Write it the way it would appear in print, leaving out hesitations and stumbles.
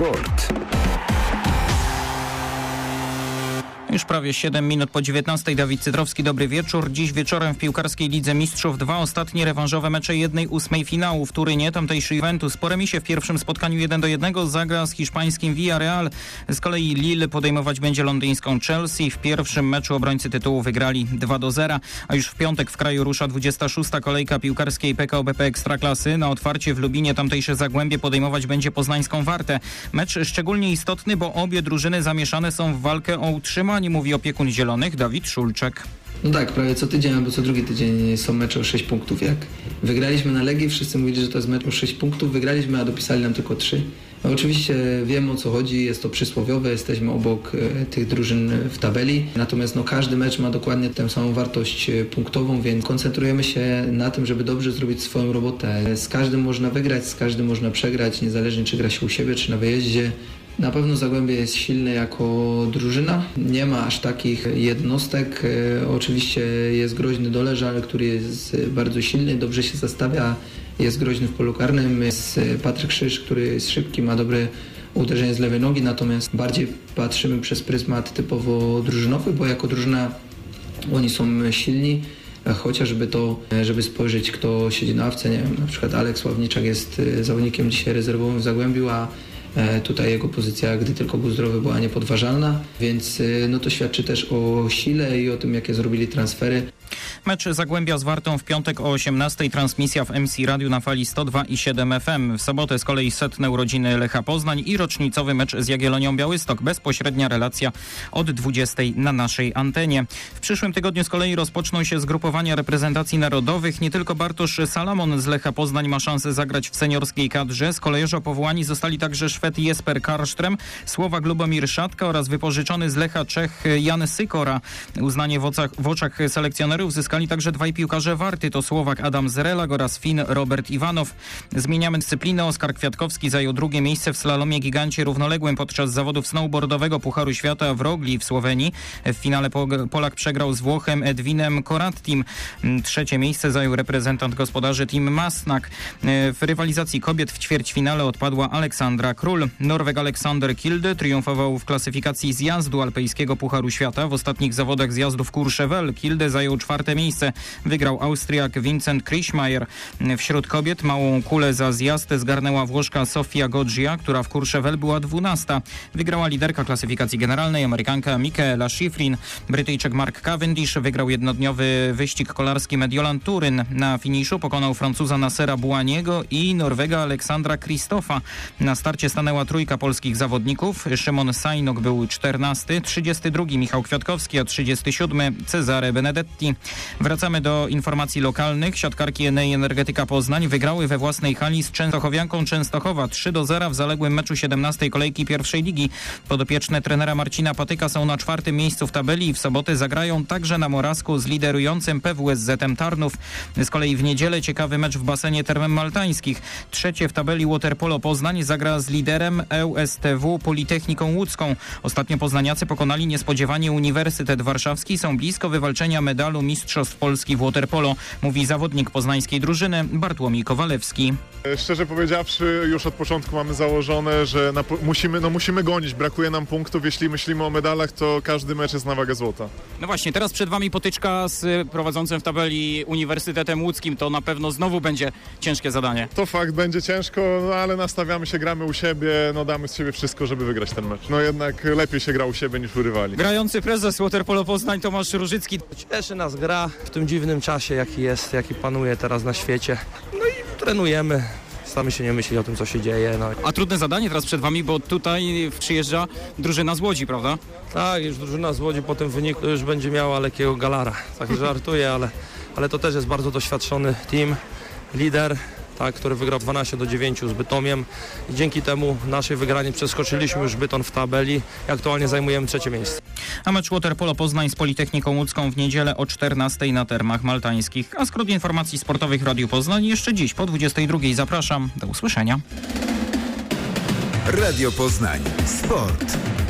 Sport. Już prawie 7 minut po 19. Dawid Cytrowski, dobry wieczór. Dziś wieczorem w piłkarskiej Lidze Mistrzów 2 ostatnie rewanżowe mecze 1/8 finału w Turynie. Tamtejszy Juventus po remisie w pierwszym spotkaniu 1-1 zagra z hiszpańskim Villarreal. Z kolei Lille podejmować będzie londyńską Chelsea. W pierwszym meczu obrońcy tytułu wygrali 2-0. A już w piątek w kraju rusza 26. kolejka piłkarskiej PKO BP Ekstraklasy. Na otwarcie w Lubinie tamtejsze Zagłębie podejmować będzie poznańską Wartę. Mecz szczególnie istotny, bo obie drużyny zamieszane są w walkę o utrzymanie, mówi opiekun Zielonych Dawid Szulczek. No tak, prawie co tydzień albo co drugi tydzień są mecze o 6 punktów. Jak wygraliśmy na Legii, wszyscy mówili, że to jest mecz o 6 punktów, wygraliśmy, a dopisali nam tylko 3. No oczywiście wiemy, o co chodzi, jest to przysłowiowe, jesteśmy obok tych drużyn w tabeli, natomiast każdy mecz ma dokładnie tę samą wartość punktową, więc koncentrujemy się na tym, żeby dobrze zrobić swoją robotę. Z każdym można wygrać, z każdym można przegrać, niezależnie czy gra się u siebie, czy na wyjeździe. Na pewno Zagłębie jest silne jako drużyna, nie ma aż takich jednostek. Oczywiście jest groźny Doleżal, który jest bardzo silny, dobrze się zastawia, jest groźny w polu karnym. Jest Patryk Krzyż, który jest szybki, ma dobre uderzenie z lewej nogi, natomiast bardziej patrzymy przez pryzmat typowo drużynowy, bo jako drużyna oni są silni. Chociażby to, żeby spojrzeć, kto siedzi na ławce, nie wiem, na przykład Aleks Ławniczak jest zawodnikiem dzisiaj rezerwowym w Zagłębiu, a tutaj jego pozycja, gdy tylko był zdrowy, była niepodważalna, więc to świadczy też o sile i o tym, jakie zrobili transfery. Mecz Zagłębia z Wartą w piątek o 18:00. Transmisja w MC Radiu na fali 102,7 FM. W sobotę z kolei 100. urodziny Lecha Poznań i rocznicowy mecz z Jagiellonią Białystok. Bezpośrednia relacja od 20:00 na naszej antenie. W przyszłym tygodniu z kolei rozpoczną się zgrupowania reprezentacji narodowych. Nie tylko Bartosz Salamon z Lecha Poznań ma szansę zagrać w seniorskiej kadrze. Z kolejorza powołani zostali także Szwed Jesper Karlström, Słowak Lubomir Szatka oraz wypożyczony z Lecha Czech Jan Sykora. Uznanie w oczach selekcjonerów zyskali także dwaj piłkarze Warty, to Słowak Adam Zrelag oraz Fin Robert Iwanow. Zmieniamy dyscyplinę. Oskar Kwiatkowski zajął drugie miejsce w slalomie gigancie równoległym podczas zawodów snowboardowego Pucharu Świata w Rogli w Słowenii. W finale Polak przegrał z Włochem Edwinem Korattim. Trzecie miejsce zajął reprezentant gospodarzy Team Masnak. W rywalizacji kobiet w ćwierćfinale odpadła Aleksandra Król. Norweg Aleksander Kilde triumfował w klasyfikacji zjazdu alpejskiego Pucharu Świata. W ostatnich zawodach zjazdu w Courchevel Kilde zajął czwarte miejsce. Wygrał Austriak Vincent Krischmeier. Wśród kobiet małą kulę za zjazd zgarnęła Włoszka Sofia Goggia, która w Courchevel była 12. Wygrała liderka klasyfikacji generalnej, Amerykanka Michaela Schifrin. Brytyjczyk Mark Cavendish wygrał jednodniowy wyścig kolarski Mediolan Turyn. Na finiszu pokonał Francuza Nassera Bouaniego i Norwega Aleksandra Krzysztofa. Na starcie stanęła trójka polskich zawodników. Szymon Sajnok był 14, 32 Michał Kwiatkowski, a 37 Cezare Benedetti. Wracamy do informacji lokalnych. Siatkarki Enei Energetyka Poznań wygrały we własnej hali z Częstochowianką Częstochowa 3-0 w zaległym meczu 17. kolejki pierwszej ligi. Podopieczne trenera Marcina Patyka są na 4. miejscu w tabeli i w sobotę zagrają także na Moravsku z liderującym PWSZ-em Tarnów. Z kolei w niedzielę ciekawy mecz w basenie Termem Maltańskich. Trzecie w tabeli Waterpolo Poznań zagra z liderem ŁSTW Politechniką Łódzką. Ostatnio poznaniacy pokonali niespodziewanie Uniwersytet Warszawski. Są blisko wywalczenia medalu Mistrzostw Polski w waterpolo, mówi zawodnik poznańskiej drużyny Bartłomiej Kowalewski. Szczerze powiedziawszy, już od początku mamy założone, że musimy gonić. Brakuje nam punktów. Jeśli myślimy o medalach, to każdy mecz jest na wagę złota. No właśnie, teraz przed wami potyczka z prowadzącym w tabeli Uniwersytetem Łódzkim. To na pewno znowu będzie ciężkie zadanie. To fakt, będzie ciężko, ale nastawiamy się, gramy u siebie, damy z siebie wszystko, żeby wygrać ten mecz. Jednak lepiej się gra u siebie niż u rywali. Grający prezes Waterpolo Poznań Tomasz Różycki. Cieszy nas gra w tym dziwnym czasie, jaki panuje teraz na świecie. No i trenujemy. Staramy się nie myśleć o tym, co się dzieje. A trudne zadanie teraz przed wami, bo tutaj przyjeżdża drużyna z Łodzi, prawda? Tak, już drużyna z Łodzi po tym wyniku już będzie miała lekkiego galara. Tak żartuję, ale to też jest bardzo doświadczony team, lider, który wygrał 12-9 z Bytomiem i dzięki temu naszej wygranie przeskoczyliśmy już Bytom w tabeli i aktualnie zajmujemy 3. miejsce. A mecz Waterpolo Poznań z Politechniką Łódzką w niedzielę o 14:00 na Termach Maltańskich. A skrót informacji sportowych w Radiu Poznań jeszcze dziś po 22:00. Zapraszam. Do usłyszenia. Radio Poznań. Sport.